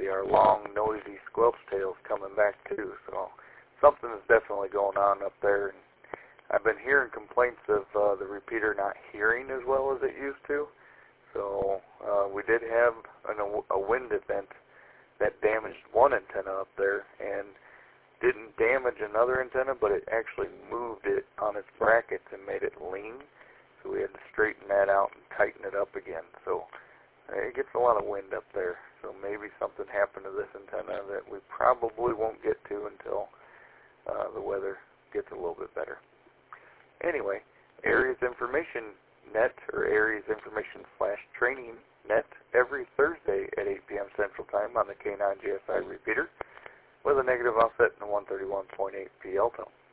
see our long, noisy squelch tails coming back too. So something is definitely going on up there. And I've been hearing complaints of the repeater not hearing as well as it used to. So we did have a wind event that damaged one antenna up there and didn't damage another antenna, but it actually moved it on its brackets and made it lean. So we had to straighten that out and tighten it up again. So it gets a lot of wind up there. So maybe something happened to this antenna that we probably won't get to until the weather gets a little bit better. Anyway, Aries Information Net, or Aries Information /Training Net, every Thursday at 8 p.m. Central Time on the K9GSI repeater with a negative offset and a 131.8 PL tone.